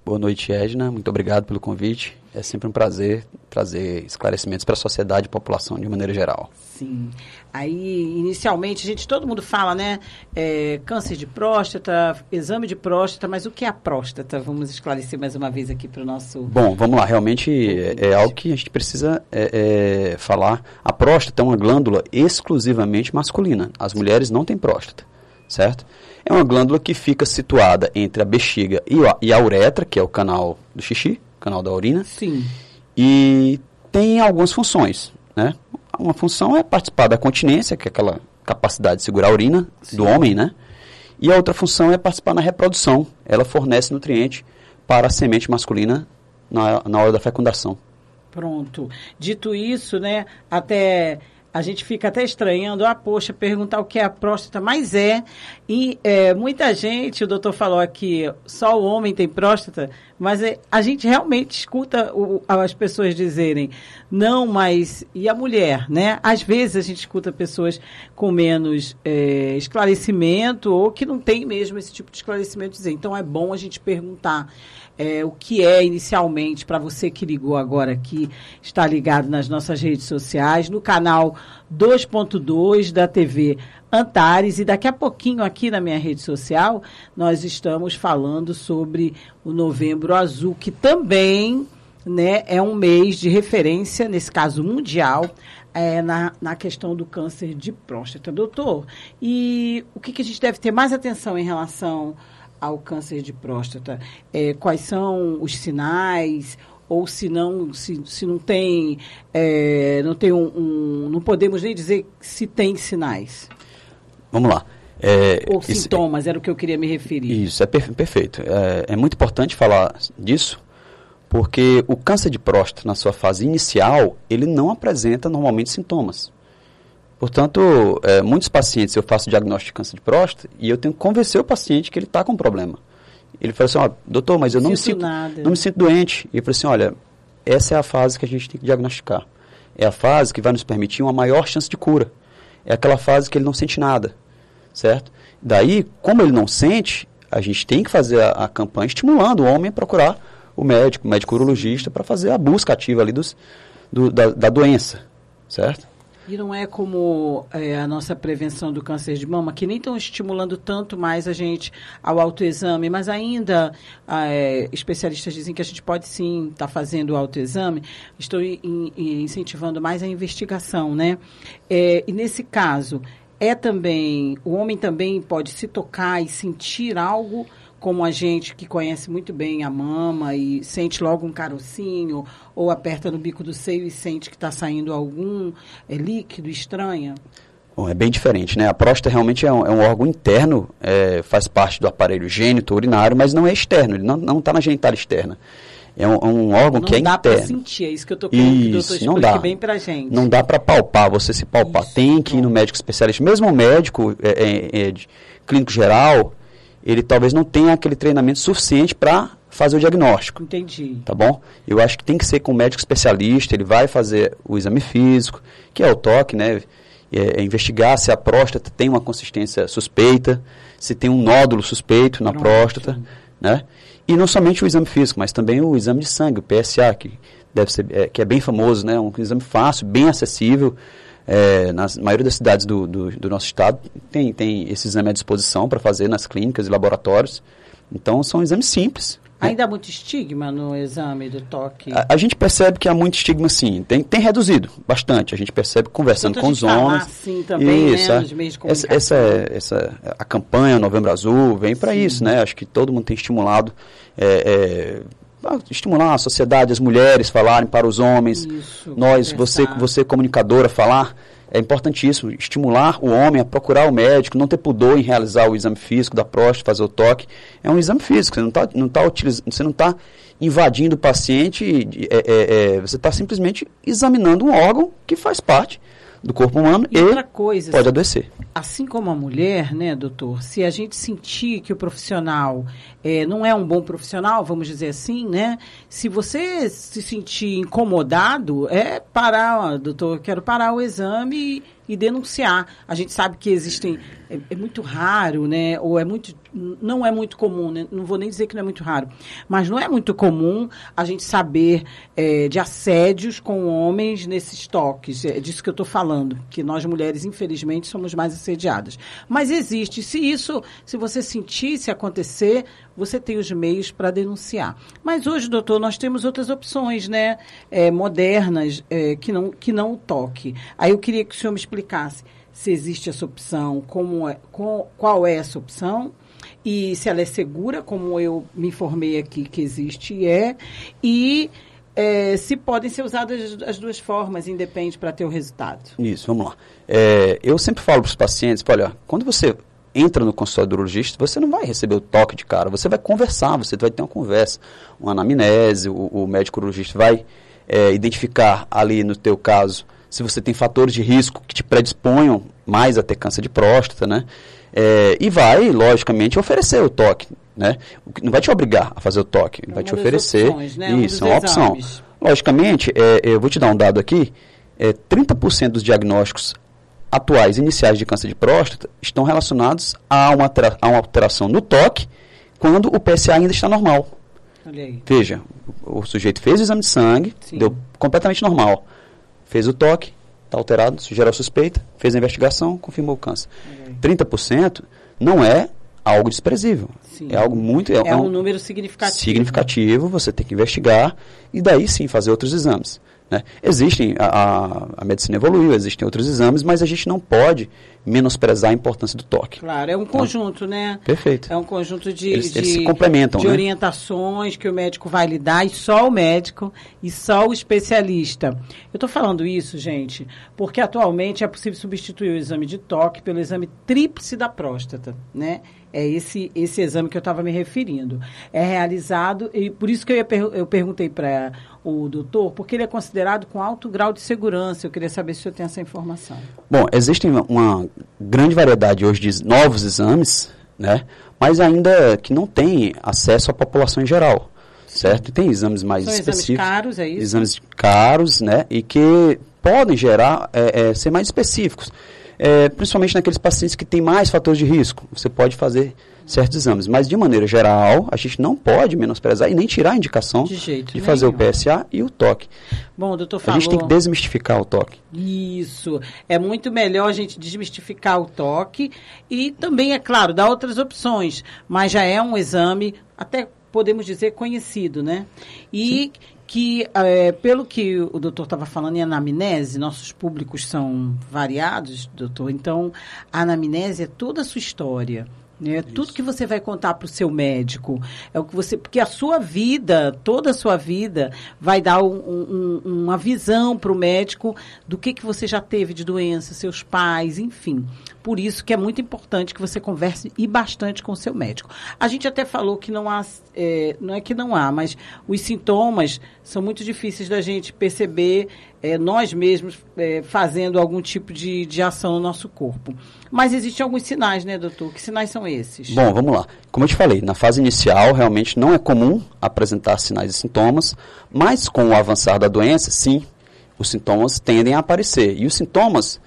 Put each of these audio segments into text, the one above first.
Boa noite, Edna. Muito obrigado pelo convite. É sempre um prazer trazer esclarecimentos para a sociedade e população de maneira geral. Sim. Aí, inicialmente, todo mundo fala, né? Câncer de próstata, exame de próstata, mas o que é a próstata? Vamos esclarecer mais uma vez aqui para o nosso... Bom, vamos lá. Realmente é algo que a gente precisa falar. A próstata é uma glândula exclusivamente masculina. As mulheres não têm próstata, certo? É uma glândula que fica situada entre a bexiga e a uretra, que é o canal do xixi, canal da urina. Sim. E tem algumas funções, né? Uma função é participar da continência, que é aquela capacidade de segurar a urina do homem, né? E a outra função é participar na reprodução. Ela fornece nutriente para a semente masculina na hora da fecundação. Pronto. Dito isso, né? A gente fica até estranhando, poxa, perguntar o que é a próstata, mas e muita gente, o doutor falou aqui, só o homem tem próstata, mas a gente realmente escuta as pessoas dizerem, não, mas e a mulher, né? Às vezes a gente escuta pessoas com menos esclarecimento ou que não tem mesmo esse tipo de esclarecimento dizer. Então é bom a gente perguntar o que é inicialmente, para você que ligou agora aqui, está ligado nas nossas redes sociais, no canal 2.2 da TV Antares, e daqui a pouquinho aqui na minha rede social nós estamos falando sobre o Novembro Azul, que também, né, é um mês de referência, nesse caso mundial, na questão do câncer de próstata. Doutor, e o que a gente deve ter mais atenção em relação ao câncer de próstata? Quais são os sinais? Ou se não tem, não podemos nem dizer se tem sinais. Vamos lá. Ou sintomas, era o que eu queria me referir. Isso, perfeito. É muito importante falar disso, porque o câncer de próstata, na sua fase inicial, ele não apresenta normalmente sintomas. Portanto, muitos pacientes, eu faço diagnóstico de câncer de próstata e eu tenho que convencer o paciente que ele está com problema. Ele fala assim, doutor, mas eu não me sinto doente. E eu falei assim, olha, essa é a fase que a gente tem que diagnosticar. É a fase que vai nos permitir uma maior chance de cura. É aquela fase que ele não sente nada, certo? Daí, como ele não sente, a gente tem que fazer a campanha estimulando o homem a procurar o médico urologista, para fazer a busca ativa ali da doença, certo? E não é como a nossa prevenção do câncer de mama, que nem estão estimulando tanto mais a gente ao autoexame, mas ainda especialistas dizem que a gente pode sim estar fazendo o autoexame, estou incentivando mais a investigação, né? E nesse caso, o homem também pode se tocar e sentir algo, como a gente que conhece muito bem a mama e sente logo um carocinho, ou aperta no bico do seio e sente que está saindo algum líquido, estranha? Bom, é bem diferente, né? A próstata realmente é um órgão interno, faz parte do aparelho gênito-urinário, mas não é externo, ele não está na genitália externa. É um órgão que é interno. Não dá para sentir, é isso que eu estou querendo que o doutor explique bem para a gente. Não dá para palpar, você se palpar. Isso, tem que ir no médico especialista. Mesmo o médico de clínico geral, ele talvez não tenha aquele treinamento suficiente para fazer o diagnóstico. Entendi. Tá bom? Eu acho que tem que ser com um médico especialista, ele vai fazer o exame físico, que é o toque, né? Investigar se a próstata tem uma consistência suspeita, se tem um nódulo suspeito na próstata, né? E não somente o exame físico, mas também o exame de sangue, o PSA, que é bem famoso, né? Um exame fácil, bem acessível. Na maioria das cidades do nosso estado tem esse exame à disposição para fazer nas clínicas e laboratórios. Então, são exames simples. Ainda há muito estigma no exame do toque? A gente percebe que há muito estigma, sim. Tem reduzido bastante. A gente percebe conversando com os homens. Sim, também, isso, né, nos meios de comunicação. A campanha Novembro Azul vem para isso, né? Acho que todo mundo tem estimulado, estimular a sociedade, as mulheres falarem para os homens. Isso, você comunicadora, falar. É importantíssimo estimular o homem a procurar o médico, não ter pudor em realizar o exame físico da próstata, fazer o toque. É um exame físico, você não está invadindo o paciente, você está simplesmente examinando um órgão que faz parte do corpo humano e outra coisa, pode adoecer. Assim como a mulher, né, doutor, se a gente sentir que o profissional não é um bom profissional, vamos dizer assim, né, se você se sentir incomodado, parar, doutor, eu quero parar o exame e denunciar. A gente sabe que existem, é muito raro, né, ou é muito não é muito comum, né? Não vou nem dizer que não é muito raro, mas não é muito comum a gente saber de assédios com homens nesses toques. É disso que eu estou falando, que nós mulheres, infelizmente, somos mais assediadas. Mas existe. Se você sentir, se acontecer, você tem os meios para denunciar. Mas hoje, doutor, nós temos outras opções, né? Modernas, que não o toque. Aí eu queria que o senhor me explicasse se existe essa opção, qual é essa opção, e se ela é segura, como eu me informei aqui que existe e se podem ser usadas as duas formas, independe para ter o resultado. Isso, vamos lá. Eu sempre falo para os pacientes, olha, quando você entra no consultório do urologista, você não vai receber o toque de cara, você vai conversar, você vai ter uma conversa, uma anamnese, o médico urologista vai identificar ali no teu caso, se você tem fatores de risco que te predisponham mais a ter câncer de próstata, né? E vai, logicamente, oferecer o toque, né? Não vai te obrigar a fazer o toque, vai te oferecer. Opções, né? Isso, é uma opção. Logicamente, eu vou te dar um dado aqui, 30% dos diagnósticos atuais, iniciais de câncer de próstata, estão relacionados a uma alteração no toque, quando o PSA ainda está normal. Olha aí. Veja, o sujeito fez o exame de sangue, sim, deu completamente normal. Fez o toque, está alterado, geral suspeita, fez a investigação, confirmou o câncer. 30% não é algo desprezível. Sim. É algo muito... É um número significativo. Significativo, você tem que investigar e daí sim fazer outros exames. Né? Existem, a medicina evoluiu, existem outros exames, mas a gente não pode menosprezar a importância do toque. Claro, é um conjunto, né? Perfeito. É um conjunto eles se complementam, de né? orientações que o médico vai lhe dar, e só o médico, e só o especialista. Eu estou falando isso, gente, porque atualmente é possível substituir o exame de toque pelo exame tríplice da próstata, né? É esse exame que eu estava me referindo. É realizado, e por isso que eu perguntei para o doutor, porque ele é considerado com alto grau de segurança. Eu queria saber se o senhor tem essa informação. Bom, existem uma grande variedade hoje de novos exames, né? Mas ainda que não tem acesso à população em geral, certo? Tem exames mais específicos. São exames caros, é isso? Exames caros, né? E que podem gerar, ser mais específicos. Principalmente naqueles pacientes que têm mais fatores de risco. Você pode fazer certos exames, mas de maneira geral, a gente não pode menosprezar e nem tirar a indicação de fazer o PSA e o toque. Bom, o doutor falou... A gente tem que desmistificar o toque. Isso. É muito melhor a gente desmistificar o toque e também, é claro, dar outras opções, mas já é um exame, até podemos dizer, conhecido, né? E... Sim. Que, pelo que o doutor estava falando em anamnese, nossos públicos são variados, doutor, então a anamnese é toda a sua história, né? Tudo que você vai contar para o seu médico, porque a sua vida, toda a sua vida, vai dar uma visão para o médico do que você já teve de doença, seus pais, enfim. Por isso que é muito importante que você converse bastante com o seu médico. A gente até falou que não há, não é que não há, mas os sintomas são muito difíceis da gente perceber nós mesmos fazendo algum tipo de ação no nosso corpo. Mas existem alguns sinais, né, doutor? Que sinais são esses? Bom, vamos lá. Como eu te falei, na fase inicial realmente não é comum apresentar sinais e sintomas, mas com o avançar da doença, sim, os sintomas tendem a aparecer. E os sintomas...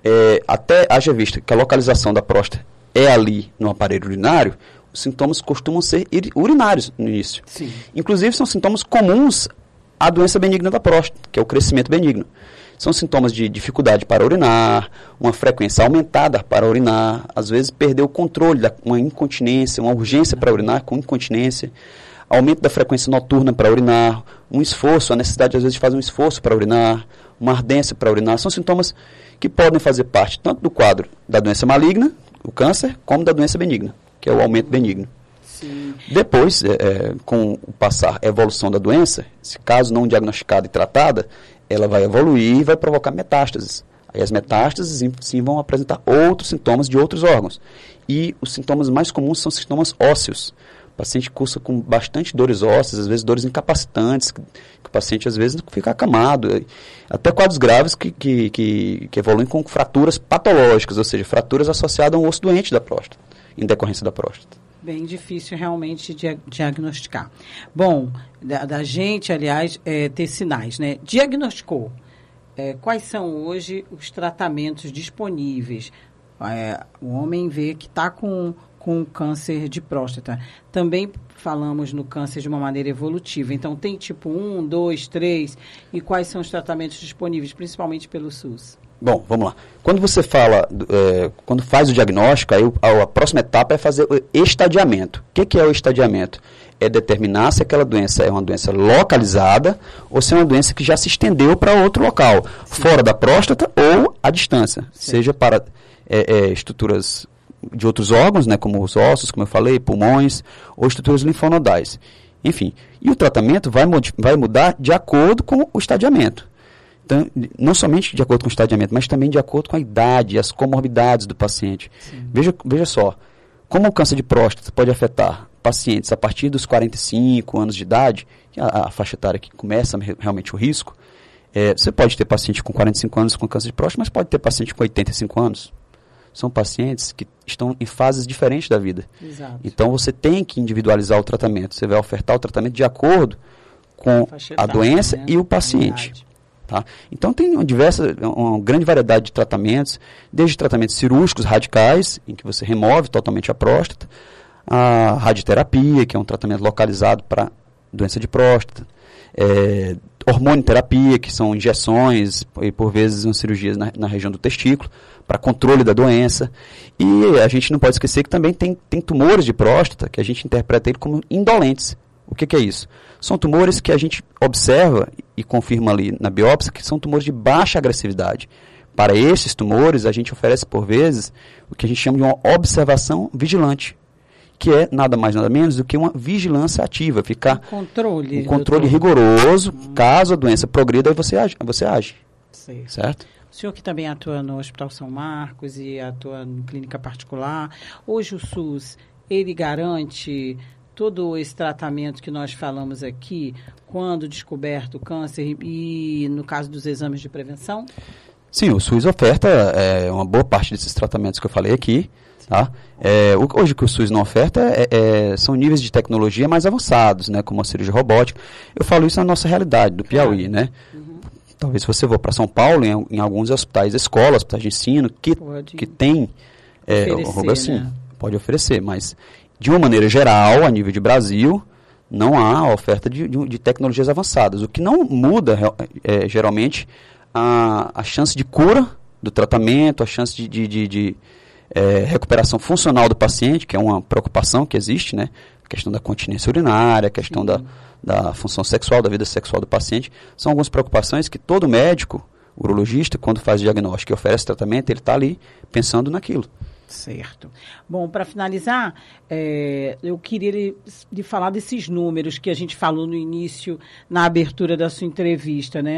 até haja vista que a localização da próstata é ali no aparelho urinário, os sintomas costumam ser urinários no início. Sim. Inclusive, são sintomas comuns à doença benigna da próstata, que é o crescimento benigno. São sintomas de dificuldade para urinar, uma frequência aumentada para urinar, às vezes perder o controle, uma incontinência, uma urgência para urinar com incontinência, aumento da frequência noturna para urinar, um esforço, a necessidade às vezes de fazer um esforço para urinar, uma ardência para urinar. São sintomas que podem fazer parte tanto do quadro da doença maligna, o câncer, como da doença benigna, que é o aumento benigno. Sim. Depois, com o passar, a evolução da doença, se caso não diagnosticada e tratada, ela vai evoluir e vai provocar metástases. Aí as metástases, sim, vão apresentar outros sintomas de outros órgãos. E os sintomas mais comuns são sintomas ósseos. O paciente cursa com bastante dores ósseas, às vezes dores incapacitantes, que o paciente às vezes fica acamado. Até quadros graves que evoluem com fraturas patológicas, ou seja, fraturas associadas a um osso doente da próstata, em decorrência da próstata. Bem difícil realmente diagnosticar. Bom, da gente, aliás, ter sinais, né? Diagnosticou. Quais são hoje os tratamentos disponíveis? O homem vê que está com com o câncer de próstata. Também falamos no câncer de uma maneira evolutiva. Então, tem tipo 1, 2, 3, e quais são os tratamentos disponíveis, principalmente pelo SUS? Bom, vamos lá. Quando você fala, quando faz o diagnóstico, aí a próxima etapa é fazer o estadiamento. O que é o estadiamento? É determinar se aquela doença é uma doença localizada ou se é uma doença que já se estendeu para outro local, fora da próstata ou à distância, seja para estruturas de outros órgãos, né, como os ossos, como eu falei, pulmões, ou estruturas linfonodais. Enfim, e o tratamento vai mudar de acordo com o estadiamento. Então, não somente de acordo com o estadiamento, mas também de acordo com a idade, as comorbidades do paciente. Veja só, como o câncer de próstata pode afetar pacientes a partir dos 45 anos de idade, que é a faixa etária que começa realmente o risco, você pode ter paciente com 45 anos com câncer de próstata, mas pode ter paciente com 85 anos. São pacientes que estão em fases diferentes da vida. Exato. Então, você tem que individualizar o tratamento. Você vai ofertar o tratamento de acordo com a doença, né, e o paciente. Tá? Então, tem uma grande variedade de tratamentos, desde tratamentos cirúrgicos radicais, em que você remove totalmente a próstata, a radioterapia, que é um tratamento localizado para doença de próstata, hormonioterapia, que são injeções e, por vezes, umas cirurgias na região do testículo, para controle da doença. E a gente não pode esquecer que também tem tumores de próstata, que a gente interpreta ele como indolentes. O que é isso? São tumores que a gente observa e confirma ali na biópsia que são tumores de baixa agressividade. Para esses tumores, a gente oferece, por vezes, o que a gente chama de uma observação vigilante, que é nada mais nada menos do que uma vigilância ativa, ficar um controle rigoroso. Caso a doença progrida, aí você age. Certo? O senhor que também atua no Hospital São Marcos e atua em clínica particular, hoje o SUS, ele garante todo esse tratamento que nós falamos aqui, quando descoberto o câncer e no caso dos exames de prevenção? Sim, o SUS oferta uma boa parte desses tratamentos que eu falei aqui. Tá? Hoje o que o SUS não oferta são níveis de tecnologia mais avançados, né, como a cirurgia robótica. Eu falo isso na nossa realidade, do Piauí. Né? Talvez se você for para São Paulo, em alguns hospitais, hospitais de ensino, que tem algo assim, né? Pode oferecer, mas de uma maneira geral, a nível de Brasil, não há oferta de tecnologias avançadas. O que não muda, geralmente, a chance de cura do tratamento, a chance de recuperação funcional do paciente, que é uma preocupação que existe, né? A questão da continência urinária, a questão da função sexual, da vida sexual do paciente, são algumas preocupações que todo médico, urologista, quando faz diagnóstico e oferece tratamento, ele está ali pensando naquilo. Certo. Bom, para finalizar, eu queria lhe falar desses números que a gente falou no início, na abertura da sua entrevista, né?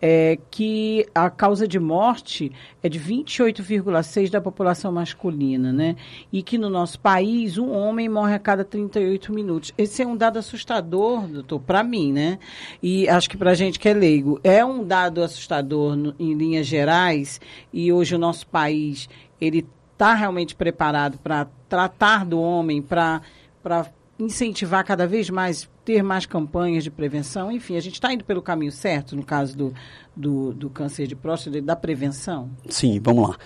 Que a causa de morte é de 28,6% da população masculina, né? E que no nosso país, um homem morre a cada 38 minutos. Esse é um dado assustador, doutor, para mim, né? E acho que para a gente que é leigo. É um dado assustador em linhas gerais, e hoje o nosso país, ele está realmente preparado para tratar do homem, para incentivar cada vez mais, ter mais campanhas de prevenção. Enfim, a gente está indo pelo caminho certo no caso do câncer de próstata, da prevenção? Sim, vamos lá.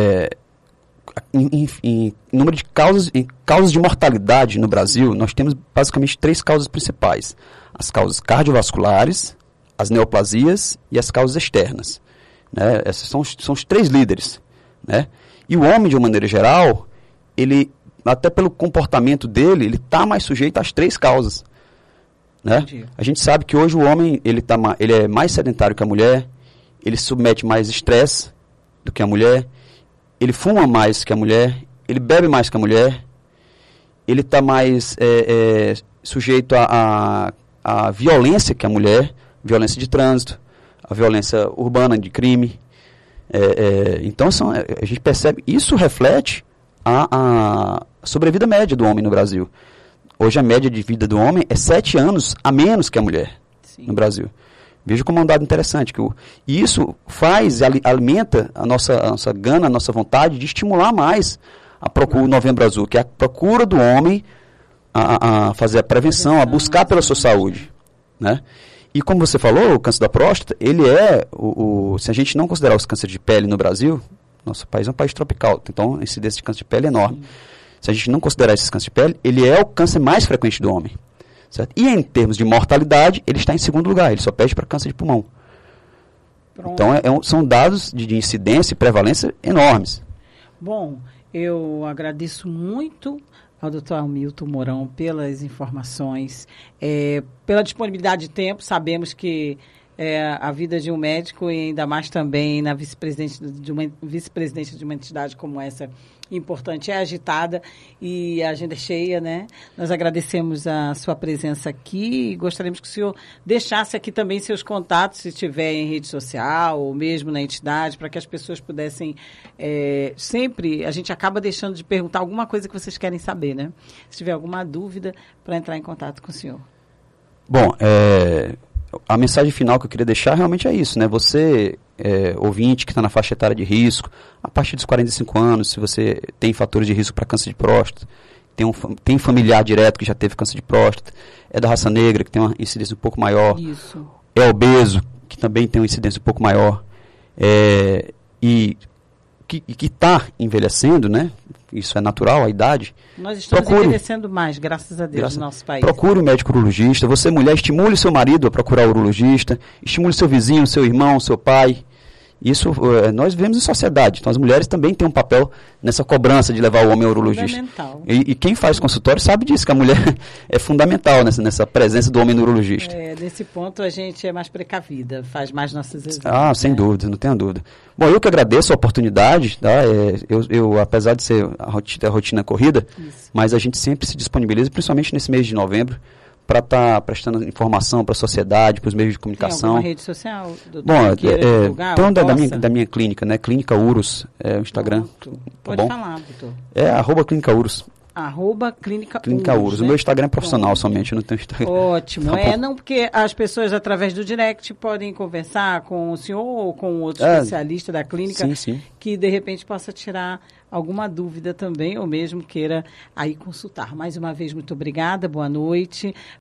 Em número de causas de mortalidade no Brasil, nós temos basicamente 3 causas principais. As causas cardiovasculares, as neoplasias e as causas externas. Né? Esses são os 3 líderes, né? E o homem, de uma maneira geral, ele, até pelo comportamento dele, ele está mais sujeito às 3 causas. Né? A gente sabe que hoje o homem ele é mais sedentário que a mulher, ele submete mais estresse do que a mulher, ele fuma mais que a mulher, ele bebe mais que a mulher, ele está mais sujeito à violência que a mulher, violência de trânsito, a violência urbana de crime. Então, a gente percebe, isso reflete a sobrevida média do homem no Brasil. Hoje a média de vida do homem é 7 anos a menos que a mulher. Sim. No Brasil. Veja como é um dado interessante. E isso alimenta a nossa gana, a nossa vontade de estimular mais a procura, o Novembro Azul, que é a procura do homem a fazer a prevenção, a buscar pela sua saúde. Né? E como você falou, o câncer da próstata, ele se a gente não considerar os cânceres de pele no Brasil, nosso país é um país tropical, então a incidência de câncer de pele é enorme. se a gente não considerar esses cânceres de pele, ele é o câncer mais frequente do homem. Certo? E em termos de mortalidade, ele está em segundo lugar, ele só perde para câncer de pulmão. Pronto. Então, são dados de incidência e prevalência enormes. Bom, eu agradeço muito ao Dr. Hamilton Mourão pelas informações, pela disponibilidade de tempo. Sabemos que a vida de um médico, e ainda mais também na vice-presidente de uma entidade como essa, importante, é agitada e a agenda é cheia, né? Nós agradecemos a sua presença aqui e gostaríamos que o senhor deixasse aqui também seus contatos, se estiver em rede social ou mesmo na entidade, para que as pessoas pudessem sempre, a gente acaba deixando de perguntar alguma coisa que vocês querem saber, né? Se tiver alguma dúvida, para entrar em contato com o senhor. Bom, a mensagem final que eu queria deixar realmente é isso, né? Você, ouvinte que está na faixa etária de risco, a partir dos 45 anos, se você tem fatores de risco para câncer de próstata, tem familiar direto que já teve câncer de próstata, é da raça negra, que tem uma incidência um pouco maior, isso. É obeso, que também tem uma incidência um pouco maior, e que está envelhecendo, né? Isso é natural, a idade. Nós estamos envelhecendo mais, graças a Deus, no nosso país. Procure um médico urologista. Você, mulher, estimule o seu marido a procurar o urologista. Estimule seu vizinho, seu irmão, seu pai. Isso nós vivemos em sociedade. Então, as mulheres também têm um papel nessa cobrança de levar o homem ao urologista. Fundamental. E quem faz consultório sabe disso, que a mulher é fundamental nessa presença do homem no urologista. Nesse ponto, a gente é mais precavida, faz mais nossos exames. Sem dúvida, não tenha dúvida. Bom, eu que agradeço a oportunidade, tá? Eu apesar de ser a rotina corrida, isso, mas a gente sempre se disponibiliza, principalmente nesse mês de novembro, para estar prestando informação para a sociedade, para os meios de comunicação. Tem alguma rede social? Bom, então da minha clínica, né? Clínica Urus, o Instagram. Pode falar, doutor. @Clínica Urus. Clínica Urus. Né? O meu Instagram é profissional somente, eu não tenho Instagram. Ótimo. Não, porque as pessoas, através do direct, podem conversar com o senhor ou com outro especialista da clínica, sim. Que de repente possa tirar alguma dúvida também, ou mesmo queira aí consultar. Mais uma vez, muito obrigada, boa noite.